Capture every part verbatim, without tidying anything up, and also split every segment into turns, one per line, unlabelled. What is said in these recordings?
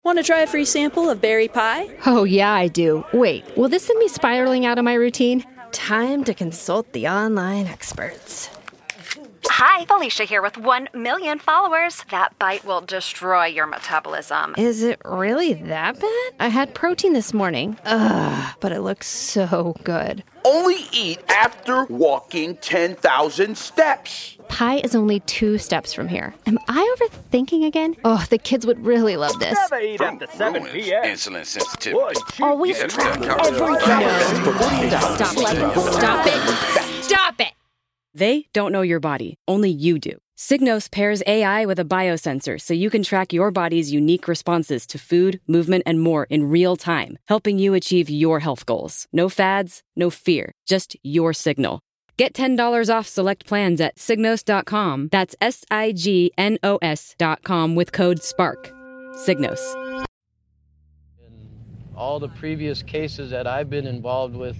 Want to try a free sample of berry pie?
Oh, yeah, I do. Wait, will this send me spiraling out of my routine? Time to consult the online experts.
Hi, Felicia here with one million followers. That bite will destroy your metabolism.
Is it really that bad? I had protein this morning. Ugh, but it looks so good.
Only eat after walking ten thousand steps.
Pie is only two steps from here. Am I overthinking again? Oh, the kids would really love this.
Never eat after seven p.m.
Insulin sensitivity.
Always
Yeah,
try
yeah,
everything.
yeah.
Stop it. Stop it. Stop it.
They don't know your body. Only you do. Signos pairs A I with a biosensor so you can track your body's unique responses to food, movement, and more in real time, helping you achieve your health goals. No fads, no fear, just your signal. Get ten dollars off select plans at signos dot com. That's S I G N O S dot com with code SPARK. Signos.
In all the previous cases that I've been involved with,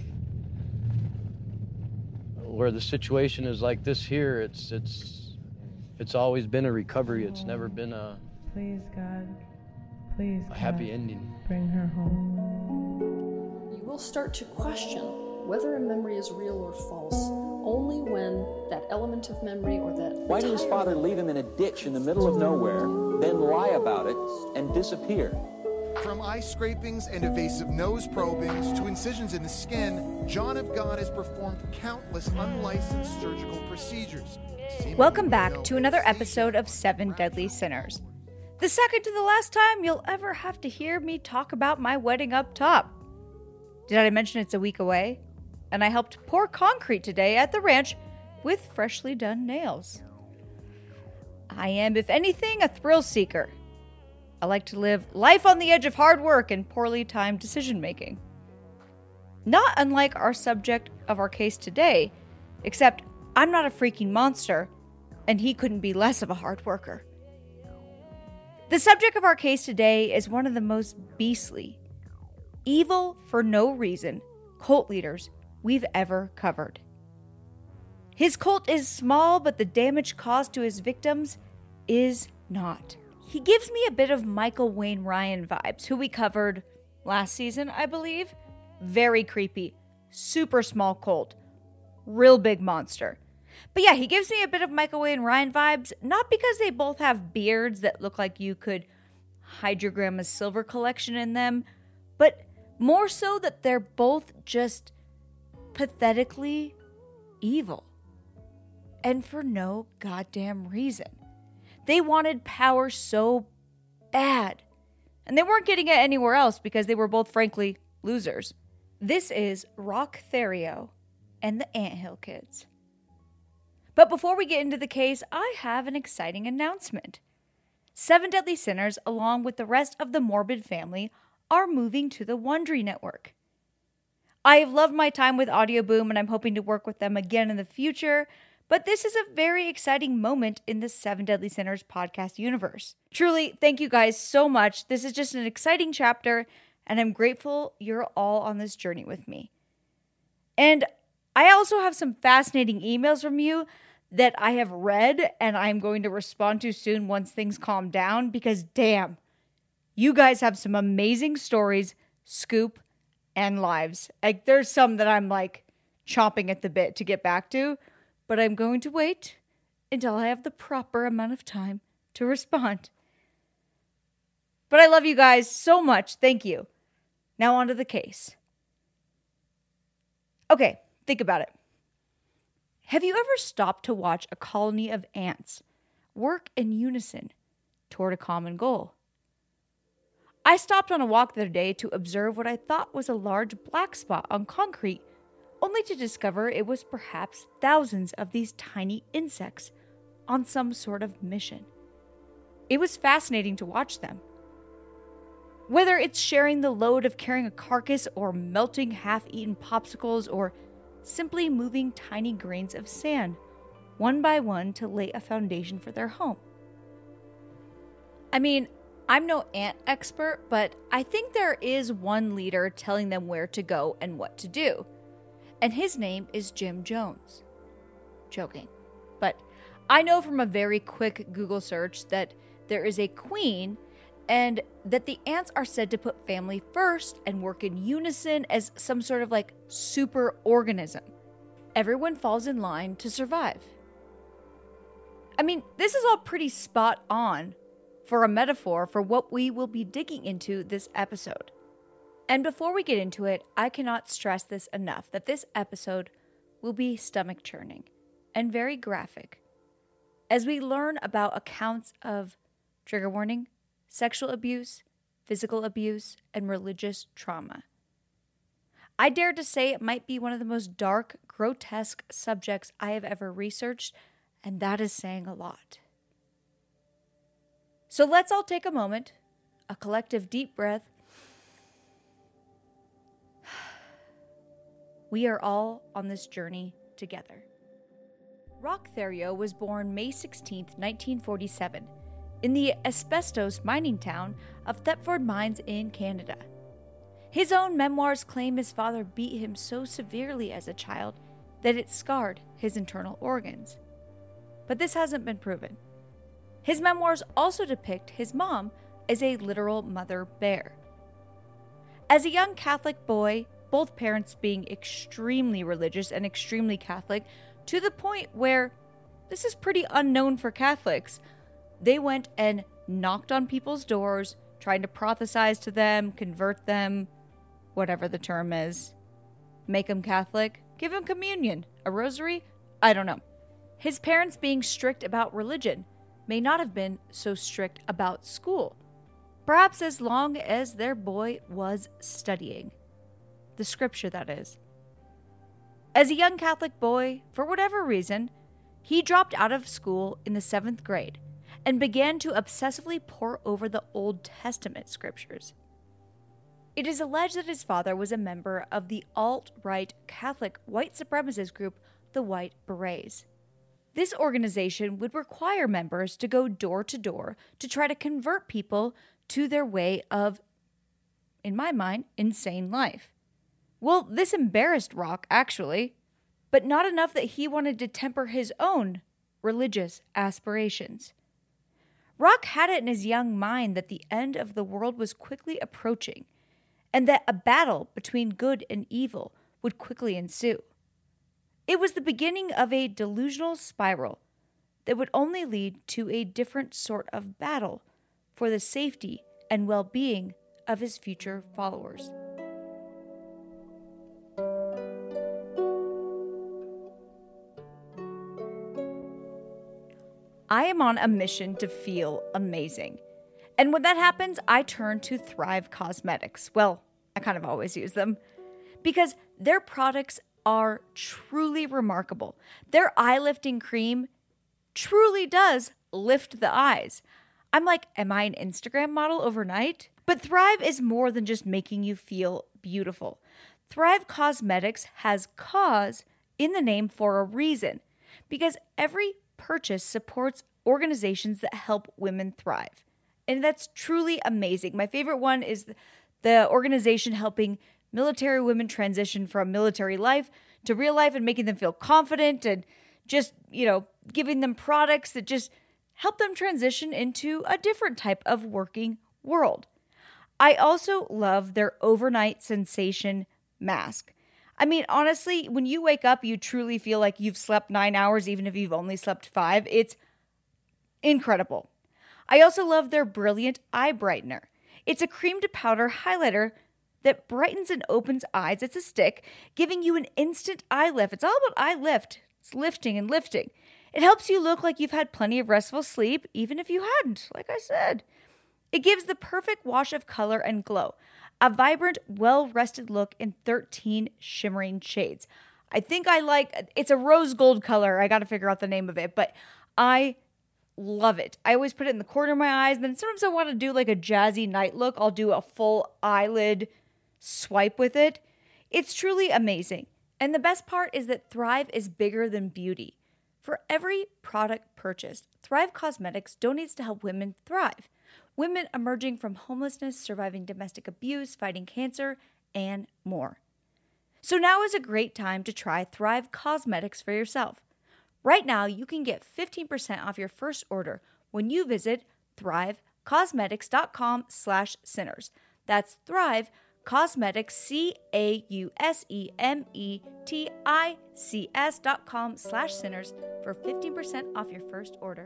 where the situation is like this here, it's it's it's always been a recovery. It's never been a
please God, please
a happy God, ending.
Bring her home.
You will start to question whether a memory is real or false only when that element of memory or that
why did his father leave him in a ditch in the middle of nowhere, then lie about it and disappear?
From eye scrapings and invasive nose probings to incisions in the skin, John of God has performed countless unlicensed surgical procedures.
Welcome back to another episode of Seven Deadly Sinners. The second to the last time you'll ever have to hear me talk about my wedding up top. Did I mention it's a week away? And I helped pour concrete today at the ranch with freshly done nails. I am, if anything, a thrill seeker. I like to live life on the edge of hard work and poorly timed decision-making. Not unlike our subject of our case today, except I'm not a freaking monster, and he couldn't be less of a hard worker. The subject of our case today is one of the most beastly, evil for no reason cult leaders we've ever covered. His cult is small, but the damage caused to his victims is not. He gives me a bit of Michael Wayne Ryan vibes, who we covered last season, I believe. Very creepy, super small cult, real big monster. But yeah, he gives me a bit of Michael Wayne Ryan vibes, not because they both have beards that look like you could hide your grandma's silver collection in them, but more so that they're both just pathetically evil. And for no goddamn reason. They wanted power so bad. And they weren't getting it anywhere else because they were both, frankly, losers. This is Rock Therio and the Anthill Kids. But before we get into the case, I have an exciting announcement. Seven Deadly Sinners, along with the rest of the Morbid family, are moving to the Wondery Network. I have loved my time with Audio Boom, and I'm hoping to work with them again in the future. But this is a very exciting moment in the Seven Deadly Sinners podcast universe. Truly, thank you guys so much. This is just an exciting chapter, and I'm grateful you're all on this journey with me. And I also have some fascinating emails from you that I have read, and I'm going to respond to soon once things calm down, because damn, you guys have some amazing stories, scoop, and lives. Like, there's some that I'm like chomping at the bit to get back to, but I'm going to wait until I have the proper amount of time to respond. But I love you guys so much. Thank you. Now on to the case. Okay, think about it. Have you ever stopped to watch a colony of ants work in unison toward a common goal? I stopped on a walk the other day to observe what I thought was a large black spot on concrete, only to discover it was perhaps thousands of these tiny insects on some sort of mission. It was fascinating to watch them. Whether it's sharing the load of carrying a carcass or melting half-eaten popsicles or simply moving tiny grains of sand, one by one to lay a foundation for their home. I mean, I'm no ant expert, but I think there is one leader telling them where to go and what to do. And his name is Jim Jones. Joking. But I know from a very quick Google search that there is a queen and that the ants are said to put family first and work in unison as some sort of like super organism. Everyone falls in line to survive. I mean, this is all pretty spot on for a metaphor for what we will be digging into this episode. And before we get into it, I cannot stress this enough that this episode will be stomach churning and very graphic as we learn about accounts of, trigger warning, sexual abuse, physical abuse, and religious trauma. I dare to say it might be one of the most dark, grotesque subjects I have ever researched, and that is saying a lot. So let's all take a moment, a collective deep breath. We are all on this journey together. Roch Theriault was born May sixteenth, nineteen forty-seven, in the asbestos mining town of Thetford Mines in Canada. His own memoirs claim his father beat him so severely as a child that it scarred his internal organs. But this hasn't been proven. His memoirs also depict his mom as a literal mother bear. As a young Catholic boy, both parents being extremely religious and extremely Catholic, to the point where this is pretty unknown for Catholics, they went and knocked on people's doors, trying to prophesize to them, convert them, whatever the term is, make them Catholic, give them communion, a rosary, I don't know. His parents being strict about religion may not have been so strict about school, perhaps as long as their boy was studying. The scripture, that is. As a young Catholic boy, for whatever reason, he dropped out of school in the seventh grade and began to obsessively pore over the Old Testament scriptures. It is alleged that his father was a member of the alt-right Catholic white supremacist group, the White Berets. This organization would require members to go door to door to try to convert people to their way of, in my mind, insane life. Well, this embarrassed Roch, actually, but not enough that he wanted to temper his own religious aspirations. Roch had it in his young mind that the end of the world was quickly approaching, and that a battle between good and evil would quickly ensue. It was the beginning of a delusional spiral that would only lead to a different sort of battle for the safety and well-being of his future followers. I am on a mission to feel amazing. And when that happens, I turn to Thrive Causemetics. Well, I kind of always use them because their products are truly remarkable. Their eye lifting cream truly does lift the eyes. I'm like, am I an Instagram model overnight? But Thrive is more than just making you feel beautiful. Thrive Causemetics has cause in the name for a reason, because every purchase supports organizations that help women thrive. And that's truly amazing. My favorite one is the organization helping military women transition from military life to real life and making them feel confident and just, you know, giving them products that just help them transition into a different type of working world. I also love their overnight sensation mask. I mean, honestly, when you wake up, you truly feel like you've slept nine hours, even if you've only slept five. It's incredible. I also love their Brilliant Eye Brightener. It's a cream to powder highlighter that brightens and opens eyes. It's a stick, giving you an instant eye lift. It's all about eye lift. It's lifting and lifting. It helps you look like you've had plenty of restful sleep, even if you hadn't, like I said. It gives the perfect wash of color and glow. A vibrant, well-rested look in thirteen shimmering shades. I think I like, it's a rose gold color. I got to figure out the name of it, but I love it. I always put it in the corner of my eyes. Then sometimes I want to do like a jazzy night look. I'll do a full eyelid swipe with it. It's truly amazing. And the best part is that Thrive is bigger than beauty. For every product purchased, Thrive Causemetics donates to help women thrive. Women emerging from homelessness, surviving domestic abuse, fighting cancer, and more. So now is a great time to try Thrive Causemetics for yourself. Right now, you can get fifteen percent off your first order when you visit thrive cosmetics.com slash sinners. That's Thrive Cosmetics, C A U S E M E T I C S dot com slash sinners for fifteen percent off your first order.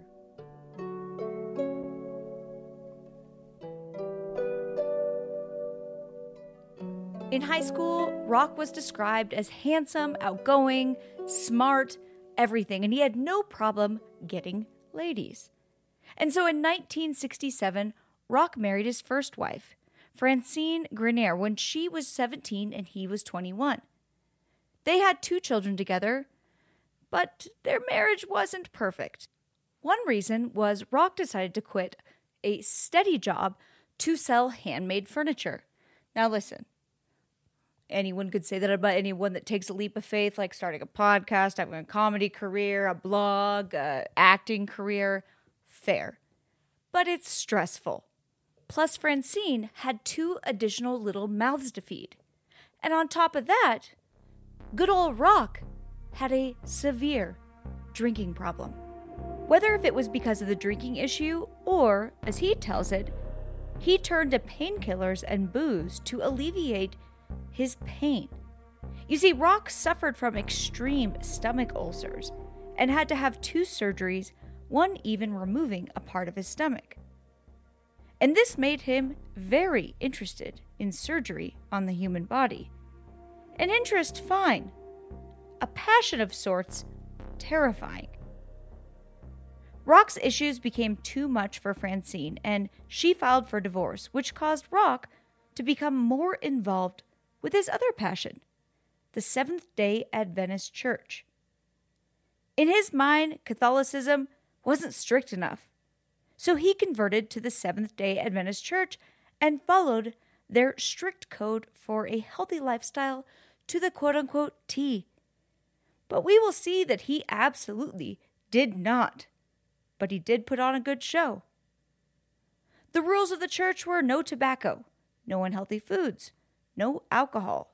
In high school, Rock was described as handsome, outgoing, smart, everything, and he had no problem getting ladies. And so in nineteen sixty-seven, Rock married his first wife, Francine Grenier, when she was seventeen and he was twenty-one. They had two children together, but their marriage wasn't perfect. One reason was Rock decided to quit a steady job to sell handmade furniture. Now listen, anyone could say that about anyone that takes a leap of faith, like starting a podcast, having a comedy career, a blog, a acting career. Fair. But it's stressful. Plus, Francine had two additional little mouths to feed. And on top of that, good old Rock had a severe drinking problem. Whether if it was because of the drinking issue or, as he tells it, he turned to painkillers and booze to alleviate his pain. You see, Rock suffered from extreme stomach ulcers and had to have two surgeries, one even removing a part of his stomach. And this made him very interested in surgery on the human body. An interest, fine. A passion of sorts, terrifying. Rock's issues became too much for Francine, and she filed for divorce, which caused Rock to become more involved with his other passion, the Seventh-day Adventist Church. In his mind, Catholicism wasn't strict enough, so he converted to the Seventh-day Adventist Church and followed their strict code for a healthy lifestyle to the quote-unquote T. But we will see that he absolutely did not. But he did put on a good show. The rules of the church were no tobacco, no unhealthy foods, no alcohol.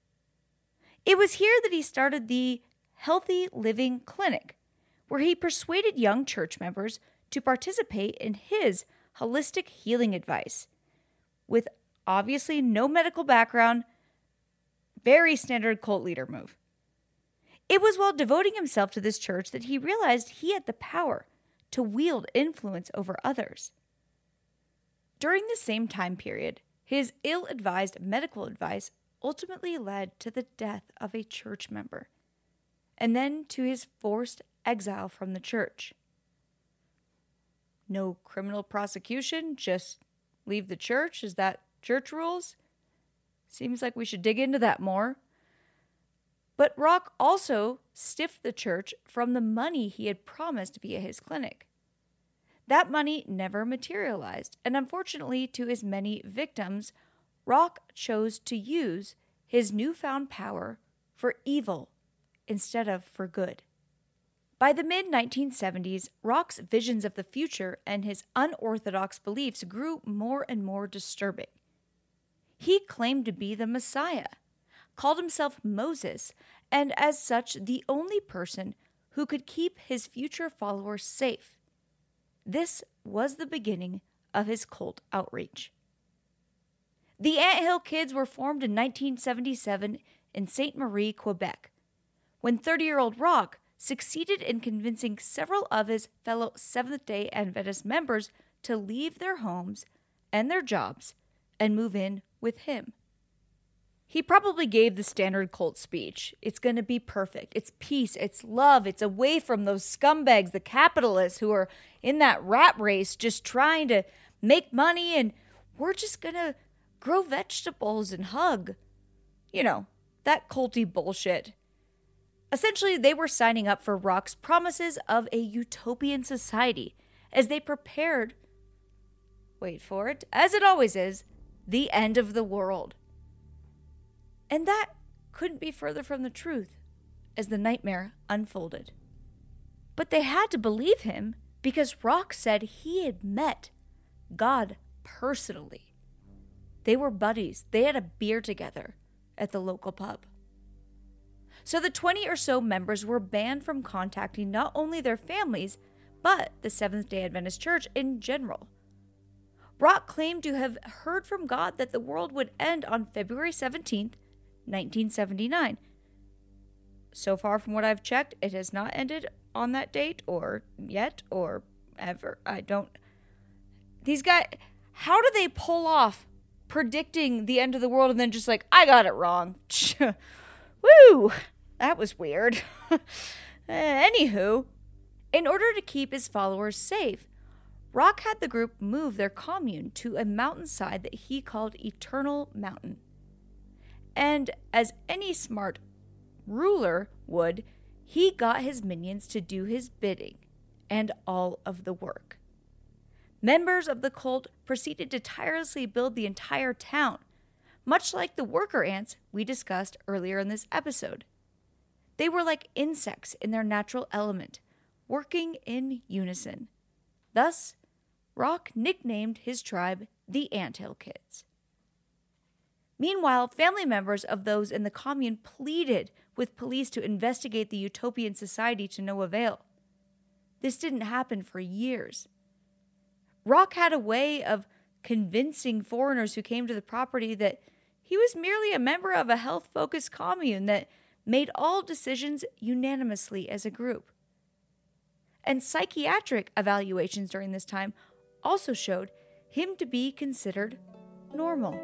It was here that he started the Healthy Living Clinic, where he persuaded young church members to participate in his holistic healing advice. With obviously no medical background, very standard cult leader move. It was while devoting himself to this church that he realized he had the power to wield influence over others. During the same time period, his ill-advised medical advice ultimately led to the death of a church member, and then to his forced exile from the church. No criminal prosecution, just leave the church? Is that church rules? Seems like we should dig into that more. But Rock also stiffed the church from the money he had promised via his clinic. That money never materialized, and unfortunately to his many victims, Rock chose to use his newfound power for evil instead of for good. By the mid nineteen seventies, Rock's visions of the future and his unorthodox beliefs grew more and more disturbing. He claimed to be the Messiah, called himself Moses, and as such, the only person who could keep his future followers safe. This was the beginning of his cult outreach. The Anthill Kids were formed in nineteen seventy-seven in Sainte Marie, Quebec, when thirty-year-old Rock succeeded in convincing several of his fellow Seventh-day Adventist members to leave their homes and their jobs and move in with him. He probably gave the standard cult speech. It's going to be perfect. It's peace. It's love. It's away from those scumbags, the capitalists who are in that rat race just trying to make money, and we're just going to grow vegetables and hug. You know, that culty bullshit. Essentially, they were signing up for Rock's promises of a utopian society as they prepared, wait for it, as it always is, the end of the world. And that couldn't be further from the truth as the nightmare unfolded. But they had to believe him because Rock said he had met God personally. They were buddies. They had a beer together at the local pub. So the twenty or so members were banned from contacting not only their families, but the Seventh-day Adventist Church in general. Rock claimed to have heard from God that the world would end on February seventeenth, nineteen seventy-nine. So far from what I've checked, it has not ended on that date or yet or ever. I don't... These guys... How do they pull off predicting the end of the world and then just like, I got it wrong? Woo! That was weird. uh, anywho, in order to keep his followers safe, Rock had the group move their commune to a mountainside that he called Eternal Mountain. And as any smart ruler would, he got his minions to do his bidding and all of the work. Members of the cult proceeded to tirelessly build the entire town, much like the worker ants we discussed earlier in this episode. They were like insects in their natural element, working in unison. Thus, Rock nicknamed his tribe the Anthill Kids. Meanwhile, family members of those in the commune pleaded with police to investigate the utopian society to no avail. This didn't happen for years. Rock had a way of convincing foreigners who came to the property that he was merely a member of a health-focused commune that made all decisions unanimously as a group. And psychiatric evaluations during this time also showed him to be considered normal.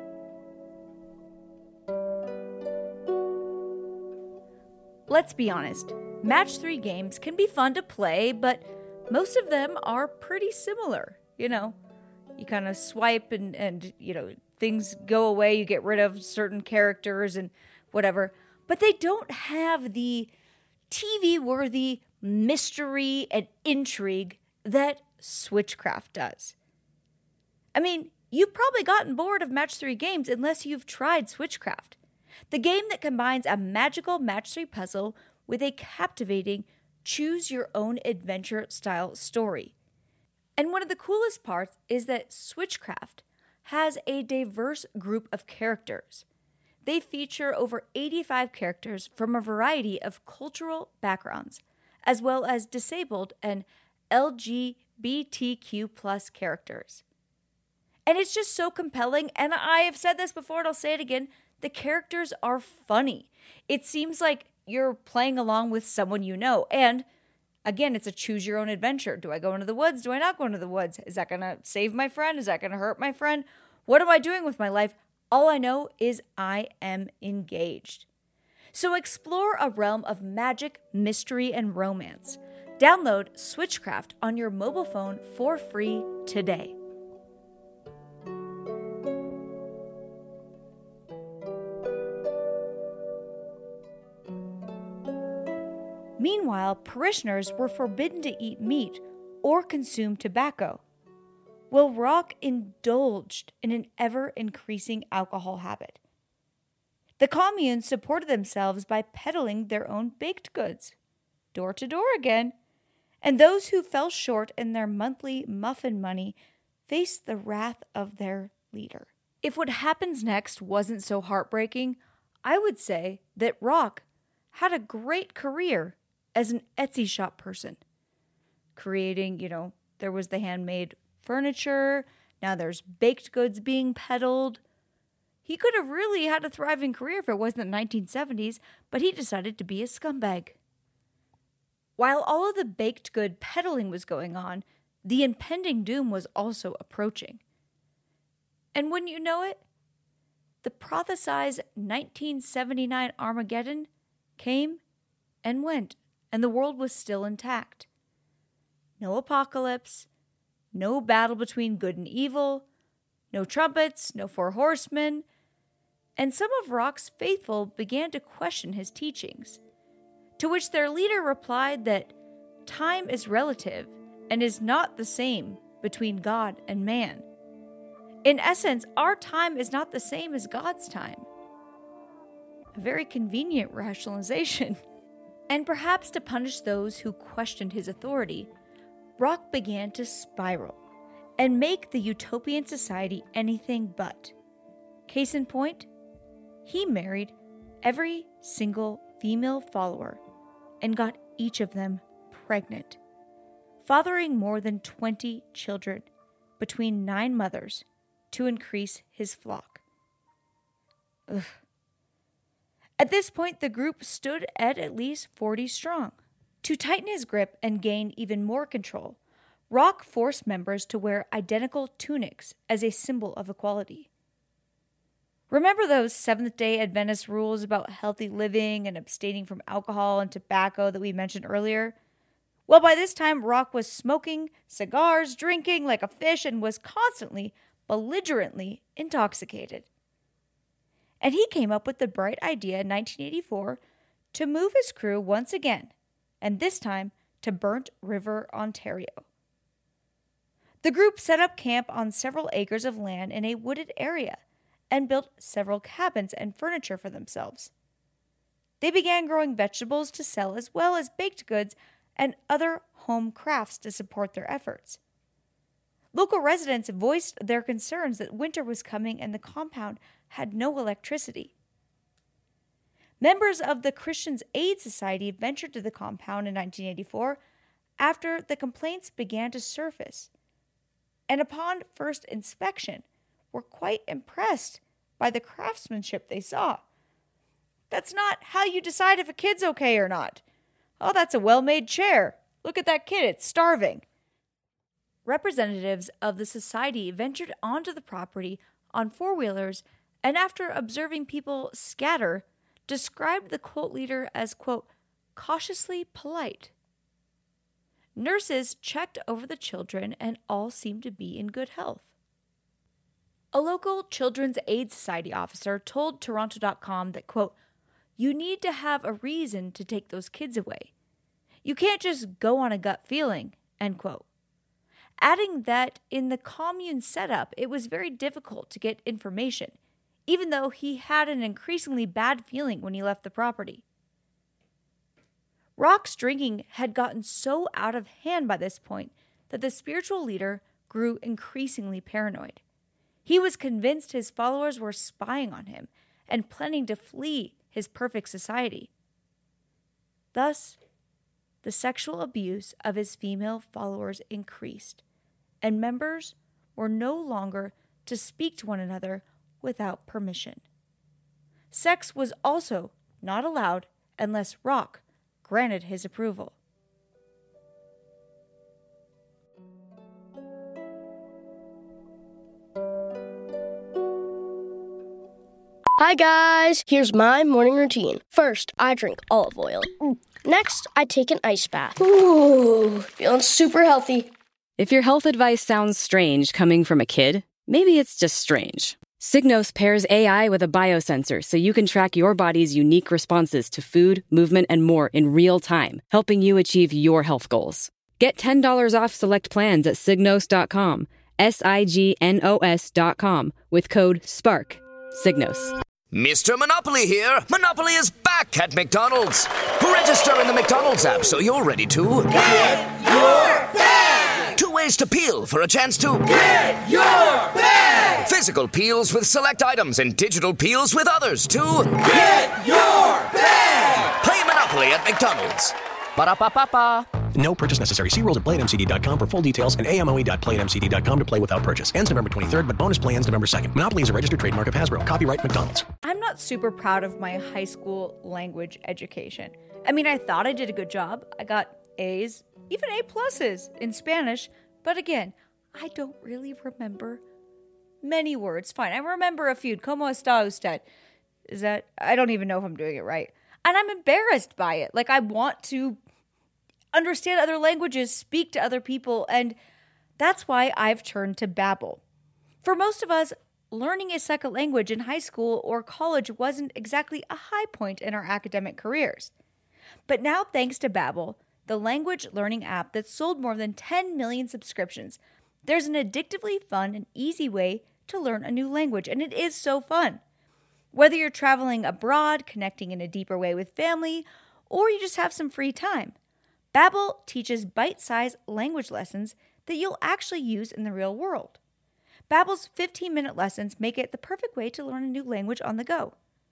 Let's be honest, match three games can be fun to play, but most of them are pretty similar. You know, you kind of swipe and, and, you know, things go away, you get rid of certain characters and whatever, but they don't have the T V-worthy mystery and intrigue that Switchcraft does. I mean, you've probably gotten bored of match three games unless you've tried Switchcraft, the game that combines a magical match three puzzle with a captivating choose-your-own-adventure style story. And one of the coolest parts is that Switchcraft has a diverse group of characters. They feature over eighty-five characters from a variety of cultural backgrounds, as well as disabled and L G B T Q plus characters. And it's just so compelling, and I have said this before and I'll say it again, the characters are funny. It seems like you're playing along with someone you know, and again, it's a choose-your-own-adventure. Do I go into the woods? Do I not go into the woods? Is that going to save my friend? Is that going to hurt my friend? What am I doing with my life? All I know is I am engaged. So explore a realm of magic, mystery, and romance. Download Switchcraft on your mobile phone for free today. Meanwhile, parishioners were forbidden to eat meat or consume tobacco, while Rock indulged in an ever-increasing alcohol habit. The commune supported themselves by peddling their own baked goods, door to door again, and those who fell short in their monthly muffin money faced the wrath of their leader. If what happens next wasn't so heartbreaking, I would say that Rock had a great career as an Etsy shop person, creating, you know, there was the handmade furniture, now there's baked goods being peddled. He could have really had a thriving career if it wasn't the nineteen seventies, but he decided to be a scumbag. While all of the baked good peddling was going on, the impending doom was also approaching. And wouldn't you know it, the prophesized nineteen seventy-nine Armageddon came and went, and the world was still intact. No apocalypse, no battle between good and evil, no trumpets, no four horsemen, and some of Rock's faithful began to question his teachings, to which their leader replied that time is relative and is not the same between God and man. In essence, our time is not the same as God's time. A very convenient rationalization. And perhaps to punish those who questioned his authority, Rock began to spiral and make the utopian society anything but. Case in point, he married every single female follower and got each of them pregnant, fathering more than twenty children, between nine mothers to increase his flock. Ugh. At this point, the group stood at at least forty strong. To tighten his grip and gain even more control, Rock forced members to wear identical tunics as a symbol of equality. Remember those Seventh-day Adventist rules about healthy living and abstaining from alcohol and tobacco that we mentioned earlier? Well, by this time, Rock was smoking cigars, drinking like a fish, and was constantly, belligerently intoxicated. And he came up with the bright idea in nineteen eighty-four to move his crew once again, and this time to Burnt River, Ontario. The group set up camp on several acres of land in a wooded area and built several cabins and furniture for themselves. They began growing vegetables to sell as well as baked goods and other home crafts to support their efforts. Local residents voiced their concerns that winter was coming and the compound had no electricity. Members of the Christians' Aid Society ventured to the compound in nineteen eighty-four after the complaints began to surface, and upon first inspection were quite impressed by the craftsmanship they saw. That's not how you decide if a kid's okay or not. Oh, that's a well-made chair. Look at that kid, it's starving. Representatives of the society ventured onto the property on four-wheelers and after observing people scatter, described the cult leader as, quote, cautiously polite. Nurses checked over the children and all seemed to be in good health. A local Children's Aid Society officer told Toronto dot com that, quote, you need to have a reason to take those kids away. You can't just go on a gut feeling, end quote. Adding that in the commune setup, it was very difficult to get information, even though he had an increasingly bad feeling when he left the property. Rock's drinking had gotten so out of hand by this point that the spiritual leader grew increasingly paranoid. He was convinced his followers were spying on him and planning to flee his perfect society. Thus, the sexual abuse of his female followers increased, and members were no longer to speak to one another without permission. Sex was also not allowed unless Rock granted his approval.
Hi guys, here's my morning routine. First, I drink olive oil. Next, I take an ice bath. Ooh, feeling super healthy.
If your health advice sounds strange coming from a kid, maybe it's just strange. Signos pairs A I with a biosensor so you can track your body's unique responses to food, movement, and more in real time, helping you achieve your health goals. Get ten dollars off select plans at signos dot com, S I G N O S dot com, with code SPARK. Signos.
Mister Monopoly here. Monopoly is back at McDonald's. Register in the McDonald's app so you're ready to... Get your bag! Two ways to peel for a chance to... Get your bag! Physical peels with select items and digital peels with others to... Get your bag! Play Monopoly at McDonald's. Ba-da-ba-ba-ba.
No purchase necessary. See rules at play at m c d dot com for full details and a m o e dot play at m c d dot com to play without purchase. Ends November twenty-third, but bonus play ends November second. Monopoly is a registered trademark of Hasbro. Copyright McDonald's.
I'm not super proud of my high school language education. I mean, I thought I did a good job. I got A's, even A pluses in Spanish. But again, I don't really remember many words. Fine, I remember a few. ¿Cómo está usted? Is that, I don't even know if I'm doing it right. And I'm embarrassed by it. Like, I want to understand other languages, speak to other people, and that's why I've turned to Babbel. For most of us, learning a second language in high school or college wasn't exactly a high point in our academic careers. But now, thanks to Babbel, the language learning app that sold more than ten million subscriptions, there's an addictively fun and easy way to learn a new language, and it is so fun. Whether you're traveling abroad, connecting in a deeper way with family, or you just have some free time, Babbel teaches bite-sized language lessons that you'll actually use in the real world. Babbel's fifteen-minute lessons make it the perfect way to learn a new language on the go.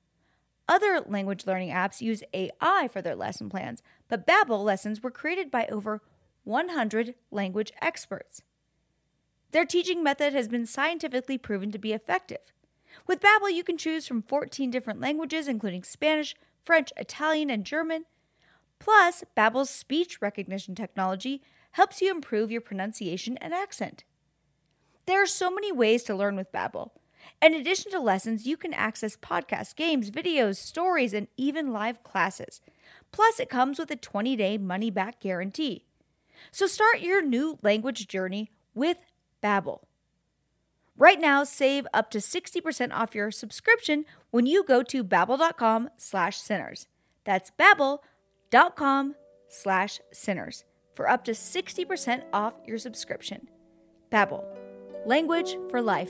Other language learning apps use A I for their lesson plans, but Babbel lessons were created by over one hundred language experts. Their teaching method has been scientifically proven to be effective. With Babbel, you can choose from fourteen different languages, including Spanish, French, Italian, and German. Plus, Babbel's speech recognition technology helps you improve your pronunciation and accent. There are so many ways to learn with Babbel. In addition to lessons, you can access podcasts, games, videos, stories, and even live classes. Plus, it comes with a twenty-day money-back guarantee. So start your new language journey with Babbel. Right now, save up to sixty percent off your subscription when you go to babbel.com slash sinners. That's babbel.com slash sinners for up to sixty percent off your subscription. Babbel, language for life.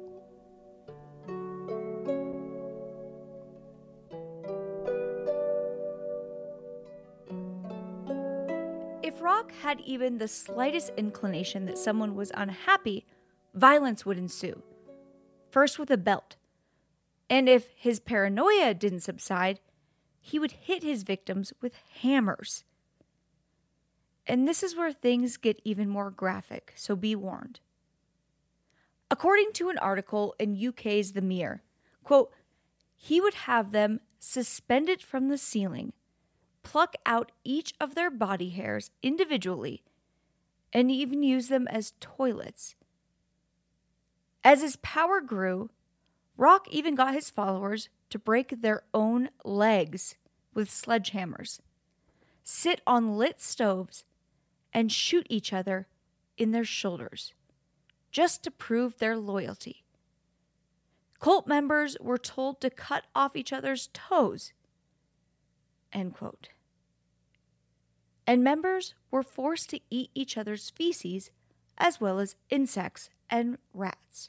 If Rock had even the slightest inclination that someone was unhappy, violence would ensue. First with a belt. And if his paranoia didn't subside, he would hit his victims with hammers. And this is where things get even more graphic, so be warned. According to an article in U K's The Mirror, quote, he would have them suspended from the ceiling, pluck out each of their body hairs individually, and even use them as toilets. As his power grew, Rock even got his followers to break their own legs with sledgehammers, sit on lit stoves, and shoot each other in their shoulders, just to prove their loyalty. Cult members were told to cut off each other's toes, end quote. And members were forced to eat each other's feces, as well as insects and rats.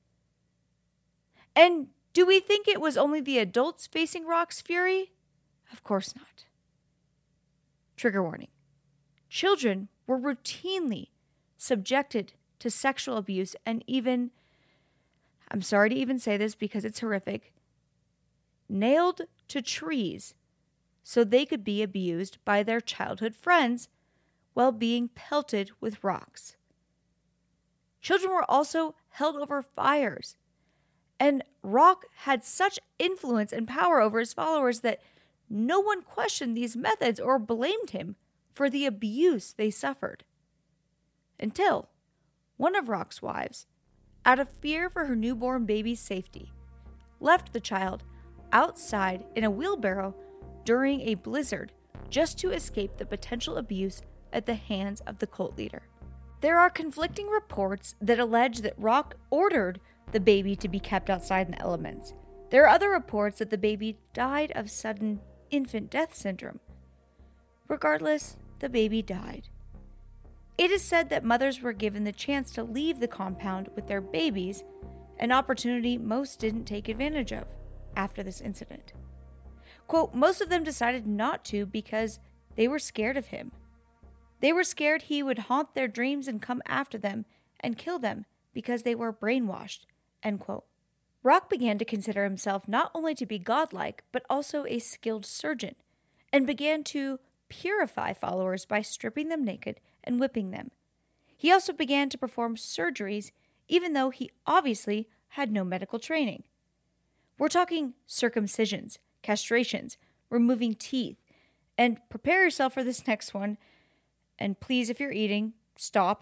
And do we think it was only the adults facing Rock's fury? Of course not. Trigger warning. Children were routinely subjected to sexual abuse and even, I'm sorry to even say this because it's horrific, nailed to trees so they could be abused by their childhood friends while being pelted with rocks. Children were also held over fires, and Rock had such influence and power over his followers that no one questioned these methods or blamed him for the abuse they suffered. Until one of Rock's wives, out of fear for her newborn baby's safety, left the child outside in a wheelbarrow during a blizzard just to escape the potential abuse at the hands of the cult leader. There are conflicting reports that allege that Rock ordered the baby to be kept outside in the elements. There are other reports that the baby died of sudden infant death syndrome. Regardless, the baby died. It is said that mothers were given the chance to leave the compound with their babies, an opportunity most didn't take advantage of after this incident. Quote, most of them decided not to because they were scared of him. They were scared he would haunt their dreams and come after them and kill them because they were brainwashed, end quote. Rock began to consider himself not only to be godlike, but also a skilled surgeon, and began to purify followers by stripping them naked and whipping them. He also began to perform surgeries, even though he obviously had no medical training. We're talking circumcisions, castrations, removing teeth, and prepare yourself for this next one, and please, if you're eating, stop.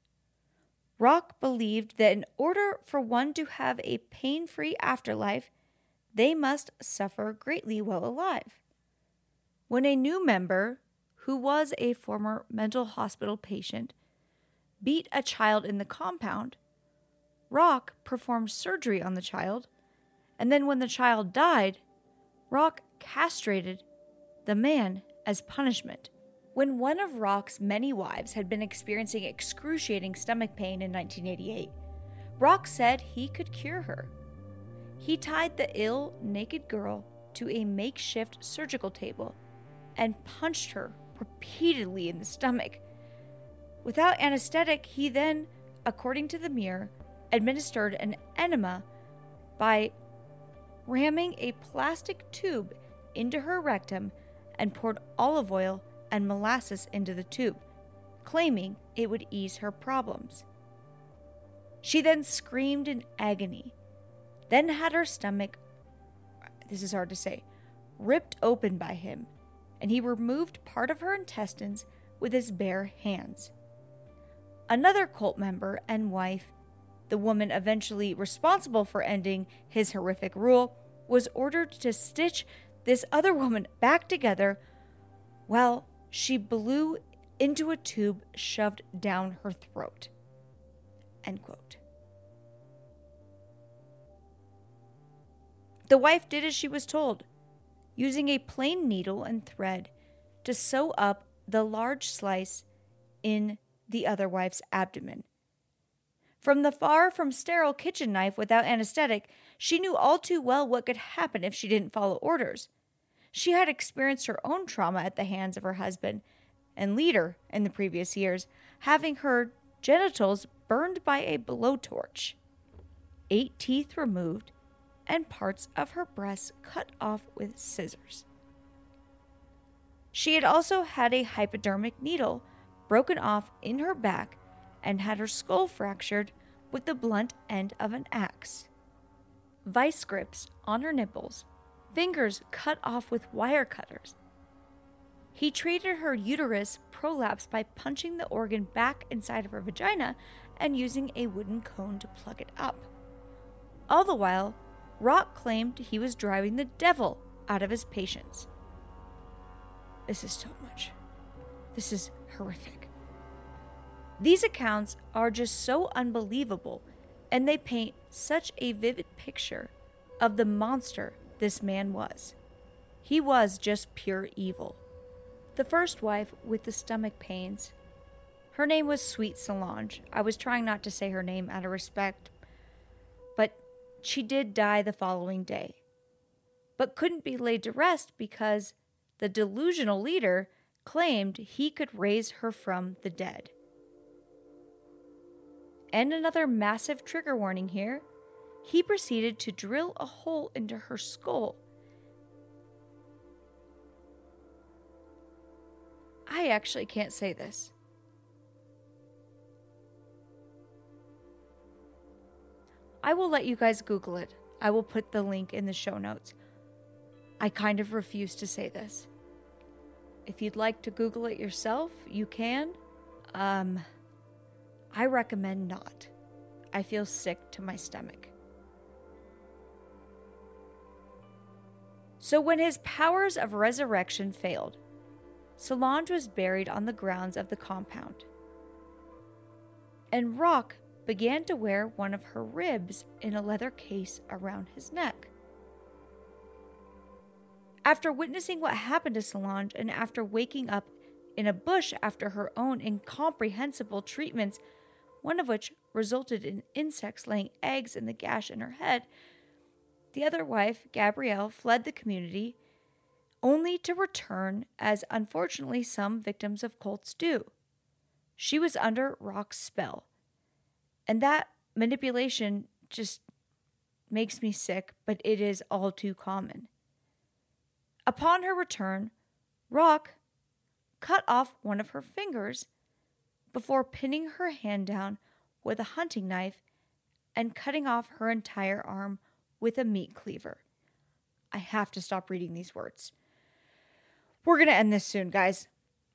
Rock believed that in order for one to have a pain-free afterlife, they must suffer greatly while alive. When a new member, who was a former mental hospital patient, beat a child in the compound, Rock performed surgery on the child, and then when the child died, Rock castrated the man as punishment. When one of Rock's many wives had been experiencing excruciating stomach pain in nineteen eighty-eight, Rock said he could cure her. He tied the ill, naked girl to a makeshift surgical table and punched her repeatedly in the stomach. Without anesthetic, he then, according to the Mirror, administered an enema by ramming a plastic tube into her rectum and poured olive oil and molasses into the tube, claiming it would ease her problems. She then screamed in agony, then had her stomach, this is hard to say, ripped open by him, and he removed part of her intestines with his bare hands. Another cult member and wife, the woman eventually responsible for ending his horrific rule, was ordered to stitch this other woman back together while she blew into a tube shoved down her throat. End quote. The wife did as she was told, using a plain needle and thread to sew up the large slice in the other wife's abdomen. From the far from sterile kitchen knife without anesthetic, she knew all too well what could happen if she didn't follow orders. She had experienced her own trauma at the hands of her husband and leader in the previous years, having her genitals burned by a blowtorch, eight teeth removed, and parts of her breasts cut off with scissors. She had also had a hypodermic needle broken off in her back and had her skull fractured with the blunt end of an axe. Vice grips on her nipples, fingers cut off with wire cutters. He treated her uterus prolapse by punching the organ back inside of her vagina and using a wooden cone to plug it up. All the while, Rock claimed he was driving the devil out of his patients. This is so much. This is horrific. These accounts are just so unbelievable, and they paint such a vivid picture of the monster this man was. He was just pure evil. The first wife with the stomach pains, her name was Sweet Solange. I was trying not to say her name out of respect, but she did die the following day, but couldn't be laid to rest because the delusional leader claimed he could raise her from the dead. And another massive trigger warning here. He proceeded to drill a hole into her skull. I actually can't say this. I will let you guys Google it. I will put the link in the show notes. I kind of refuse to say this. If you'd like to Google it yourself, you can. Um, I recommend not. I feel sick to my stomach. So when his powers of resurrection failed, Solange was buried on the grounds of the compound. And Rock began to wear one of her ribs in a leather case around his neck. After witnessing what happened to Solange and after waking up in a bush after her own incomprehensible treatments, one of which resulted in insects laying eggs in the gash in her head, the other wife, Gabrielle, fled the community, only to return as unfortunately some victims of cults do. She was under Rock's spell. And that manipulation just makes me sick, but it is all too common. Upon her return, Rock cut off one of her fingers before pinning her hand down with a hunting knife and cutting off her entire arm with a meat cleaver. I have to stop reading these words. We're going to end this soon, guys.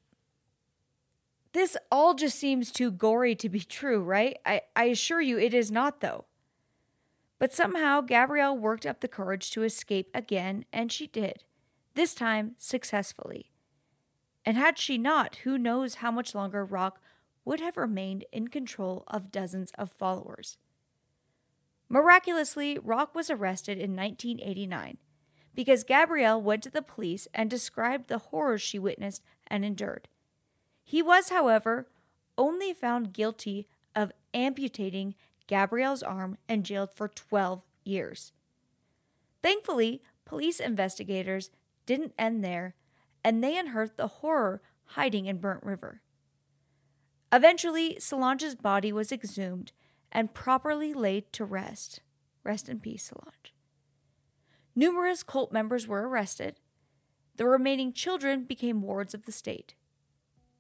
This all just seems too gory to be true, right? I, I assure you it is not, though. But somehow Gabrielle worked up the courage to escape again, and she did. This time, successfully. And had she not, who knows how much longer Rock would have remained in control of dozens of followers. Miraculously, Rock was arrested in nineteen eighty-nine because Gabrielle went to the police and described the horrors she witnessed and endured. He was, however, only found guilty of amputating Gabrielle's arm and jailed for twelve years. Thankfully, police investigators didn't end there, and they unearthed the horror hiding in Burnt River. Eventually, Solange's body was exhumed and properly laid to rest. Rest in peace, Solange. Numerous cult members were arrested. The remaining children became wards of the state.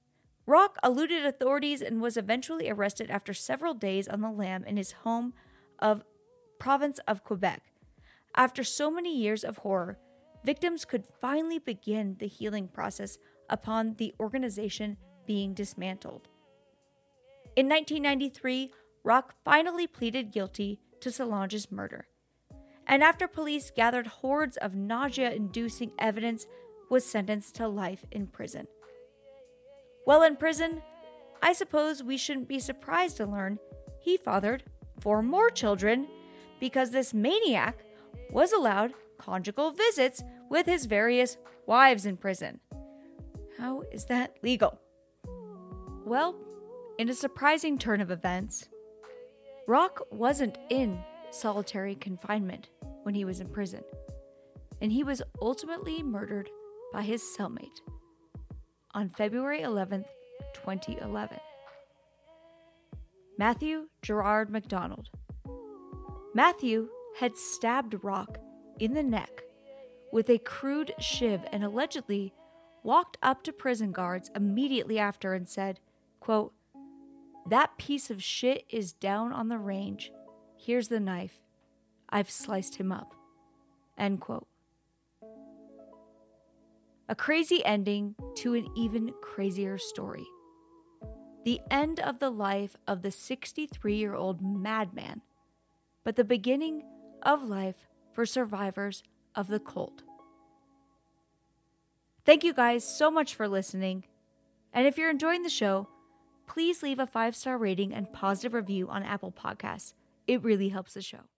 Rock eluded authorities and was eventually arrested after several days on the lam in his home of province of Quebec. After so many years of horror, victims could finally begin the healing process upon the organization being dismantled. In nineteen ninety-three, Rock finally pleaded guilty to Solange's murder, and after police gathered hordes of nausea-inducing evidence, was sentenced to life in prison. While in prison, I suppose we shouldn't be surprised to learn he fathered four more children because this maniac was allowed conjugal visits with his various wives in prison. How is that legal? Well, in a surprising turn of events, Rock wasn't in solitary confinement when he was in prison, and he was ultimately murdered by his cellmate on February eleventh, twenty eleven. Matthew Gerard MacDonald. Matthew had stabbed Rock in the neck with a crude shiv and allegedly walked up to prison guards immediately after and said, quote, "That piece of shit is down on the range. Here's the knife. I've sliced him up." End quote. A crazy ending to an even crazier story. The end of the life of the sixty-three-year-old madman, but the beginning of life for survivors of the cult. Thank you guys so much for listening. And if you're enjoying the show, please leave a five-star rating and positive review on Apple Podcasts. It really helps the show.